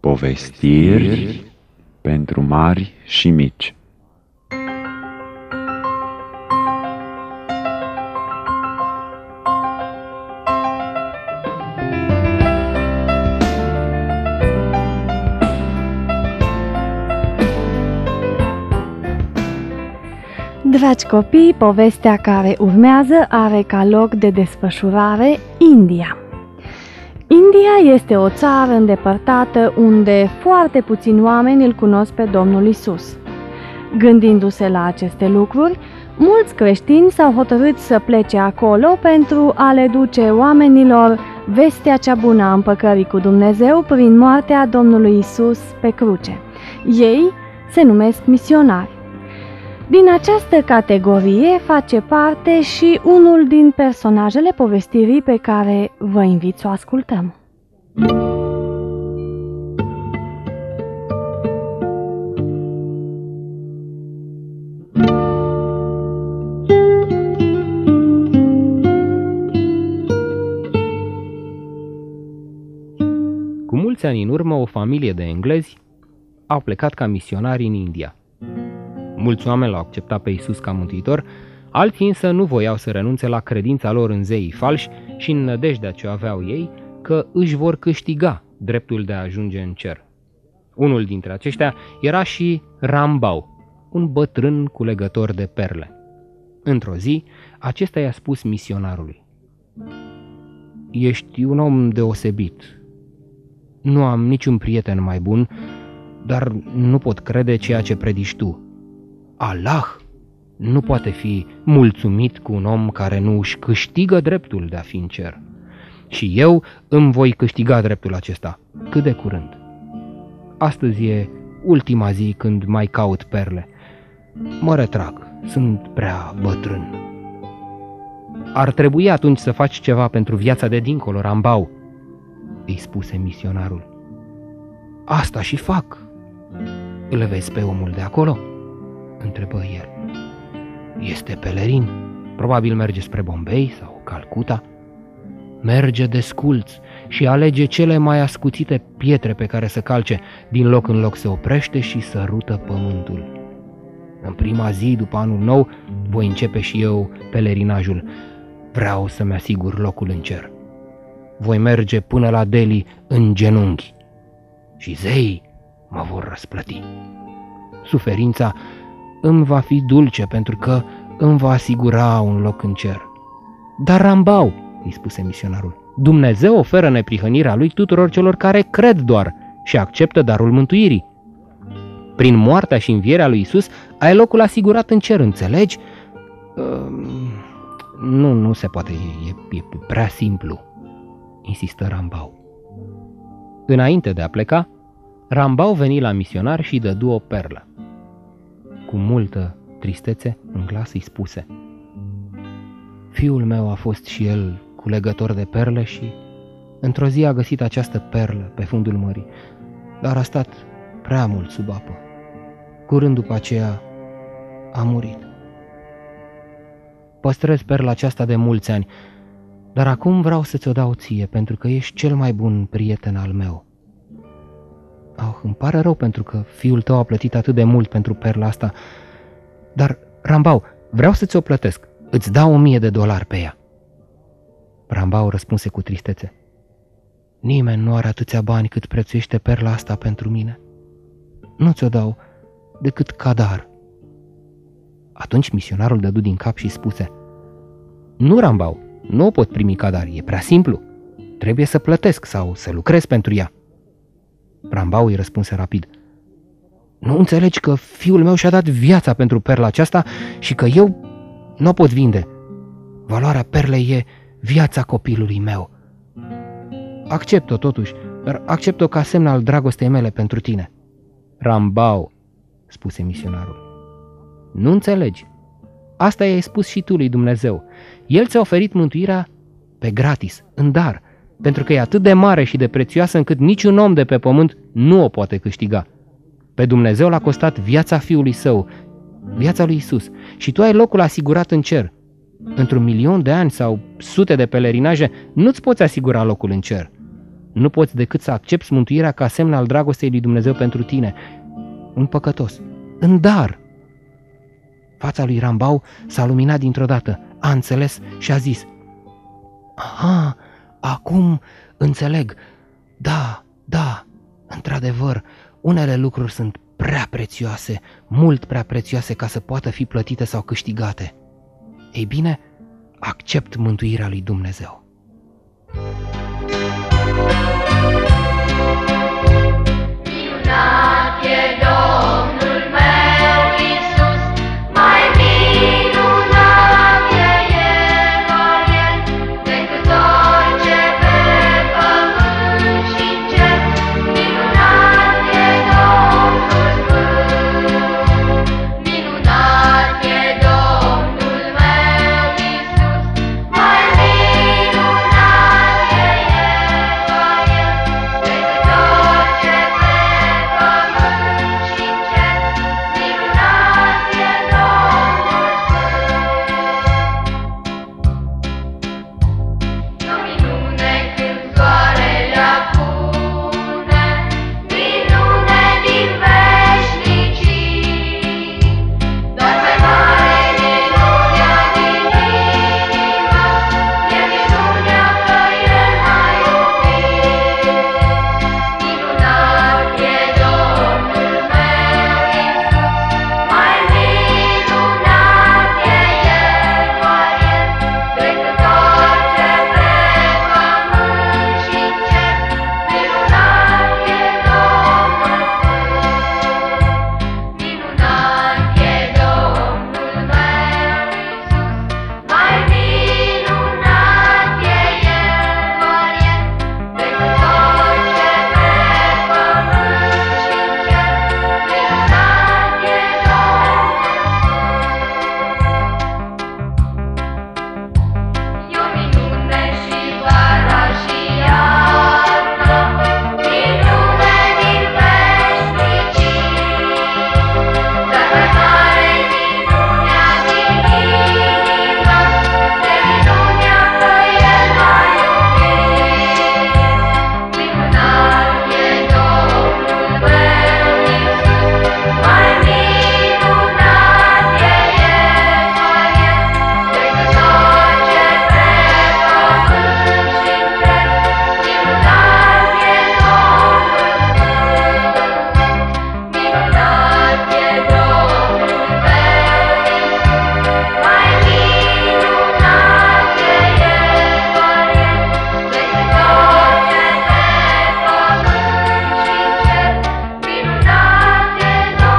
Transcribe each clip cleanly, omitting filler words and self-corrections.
Povestiri pentru mari și mici. Dragi copii, povestea care urmează are ca loc de desfășurare India. India este o țară îndepărtată unde foarte puțini oameni îl cunosc pe Domnul Isus. Gândindu-se la aceste lucruri, mulți creștini s-au hotărât să plece acolo pentru a le duce oamenilor vestea cea bună a împăcării cu Dumnezeu prin moartea Domnului Isus pe cruce. Ei se numesc misionari. Din această categorie face parte și unul din personajele povestirii pe care vă invit să o ascultăm. Cu mulți ani în urmă, o familie de englezi au plecat ca misionari în India. Mulți oameni l-au acceptat pe Isus ca mântuitor, alții însă nu voiau să renunțe la credința lor în zeii falși și în nădejdea ce aveau ei că își vor câștiga dreptul de a ajunge în cer. Unul dintre aceștia era și Rambau, un bătrân culegător de perle. Într-o zi, acesta i-a spus misionarului: "Ești un om deosebit. Nu am niciun prieten mai bun, dar nu pot crede ceea ce predici tu. Allah nu poate fi mulțumit cu un om care nu își câștigă dreptul de a fi în cer. Și eu îmi voi câștiga dreptul acesta cât de curând. Astăzi e ultima zi când mai caut perle. Mă retrag, sunt prea bătrân." "Ar trebui atunci să faci ceva pentru viața de dincolo, Rambau," îi spuse misionarul. "Asta și fac. Îl vezi pe omul de acolo?" întrebă el. "Este pelerin, probabil merge spre Bombay sau Calcuta. Merge desculț și alege cele mai ascuțite pietre pe care să calce, din loc în loc se oprește și sărută pământul. În prima zi după anul nou voi începe și eu pelerinajul. Vreau să-mi asigur locul în cer. Voi merge până la Delhi în genunchi și zeii mă vor răsplăti. Suferința îmi va fi dulce pentru că îmi va asigura un loc în cer." "Dar Rambau," îi spuse misionarul, "Dumnezeu oferă neprihănirea lui tuturor celor care cred doar și acceptă darul mântuirii. Prin moartea și învierea lui Isus ai locul asigurat în cer, înțelegi?" Nu se poate, e prea simplu," insistă Rambau. Înainte de a pleca, Rambau veni la misionar și dădu o perlă. Cu multă tristețe în glas îi spuse: "Fiul meu a fost și el culegător de perle și într-o zi a găsit această perlă pe fundul mării, dar a stat prea mult sub apă. Curând după aceea a murit. Păstrez perla aceasta de mulți ani, dar acum vreau să ți-o dau ție pentru că ești cel mai bun prieten al meu. Îmi pare rău pentru că fiul tău a plătit atât de mult pentru perla asta, dar, Rambau, vreau să ți-o plătesc. Îți dau $1000 pe ea." Rambau răspunse cu tristețe: "Nimeni nu are atâția bani cât prețuiește perla asta pentru mine. Nu ți-o dau decât cadar." Atunci misionarul dădu din cap și spuse: "Nu, Rambau, nu o pot primi cadar, e prea simplu. Trebuie să plătesc sau să lucrez pentru ea." Rambau îi răspunse rapid: "Nu înțelegi că fiul meu și-a dat viața pentru perla aceasta și că eu nu o pot vinde? Valoarea perlei e viața copilului meu. Accept-o totuși, dar accept-o ca semn al dragostei mele pentru tine." "Rambau," spuse misionarul, "nu înțelegi. Asta i-ai spus și tu lui Dumnezeu. El ți-a oferit mântuirea pe gratis, în dar, pentru că e atât de mare și de prețioasă încât niciun om de pe pământ nu o poate câștiga. Pe Dumnezeu l-a costat viața Fiului Său, viața lui Isus, și tu ai locul asigurat în cer. Într-un milion de ani sau sute de pelerinaje nu-ți poți asigura locul în cer. Nu poți decât să accepti mântuirea ca semn al dragostei lui Dumnezeu pentru tine. Un păcătos. În dar. Fața lui Rambau s-a luminat dintr-o dată. A înțeles și a zis: aha, acum înțeleg. Da, într-adevăr, unele lucruri sunt prea prețioase, mult prea prețioase ca să poată fi plătite sau câștigate. Ei bine, accept mântuirea lui Dumnezeu. Minunat e Domnul meu Iisus, mai minunat e El decât orice pe pământ și în cer. Minunat e Domnul meu, minunat e Domnul meu Iisus, mai minunat e El decât orice pe pământ și în cer. Minunat e Domnul meu. E o minune când soarele apune, minune din veșnicii, dar mai mare minunea din inimă, e minunea că El m-a iubit. Minunat e Domnul meu Iisus, mai minunat e El decât orice pe pământ și în cer. Minunat e Domnul meu. Minunat e Domnul meu Iisus, mai minunat e El decât orice pe pământ și în cer. Minunat e Domnul. E o minune și vara și iarna, minune din veșnicii, dar mai mare minunea din inimă, e minunea că El m-a iubit. Minunat e Domnul meu Iisus, mai minunat e El decât orice pe pământ și în cer. Minunat e Domnul meu. Minunat e Domnul meu Iisus, mai minunat e El decât orice pe pământ și în cer. Minunat e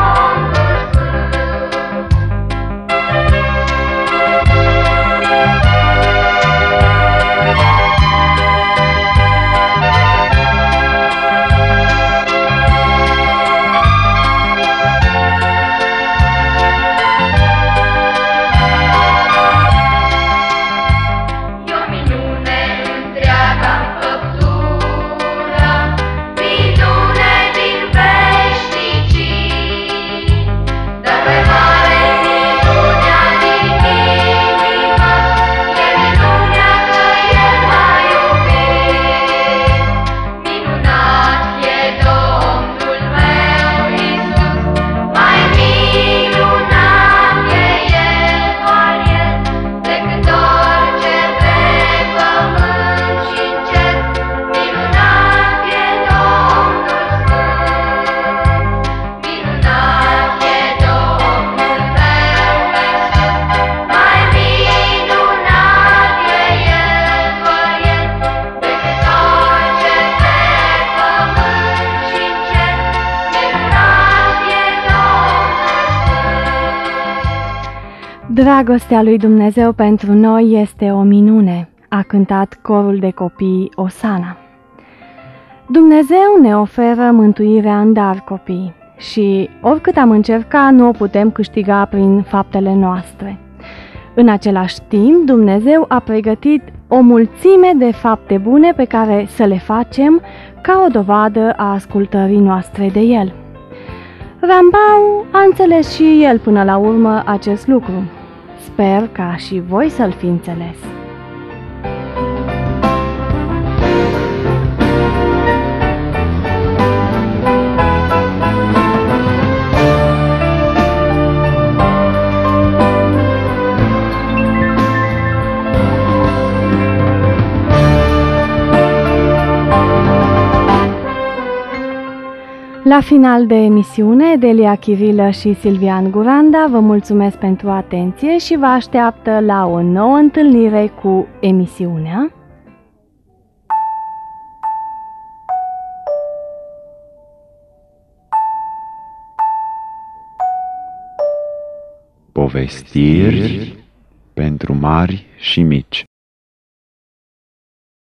E o minune întreaga făptură, minune din veșnicii, dar mai mare minunea din inimă, e minunea că El m-a iubit. Minunat e Domnul meu Iisus, mai minunat e El decât orice pe pământ și în cer. Minunat e Domnul Sfânt. Minunat e Domnul meu Iisus, mai minunat e El decât orice pe pământ și în cer. Minunat e Domnul. Dragostea lui Dumnezeu pentru noi este o minune, a cântat corul de copii Osana. Dumnezeu ne oferă mântuirea în dar, copii, și oricât am încercat, nu o putem câștiga prin faptele noastre. În același timp, Dumnezeu a pregătit o mulțime de fapte bune pe care să le facem ca o dovadă a ascultării noastre de El. Rambau a înțeles și el până la urmă acest lucru. Sper ca și voi să-l fi înțeles. La final de emisiune, Delia Chirilă și Silvian Guranda vă mulțumesc pentru atenție și vă așteaptă la o nouă întâlnire cu emisiunea Povestiri pentru mari și mici.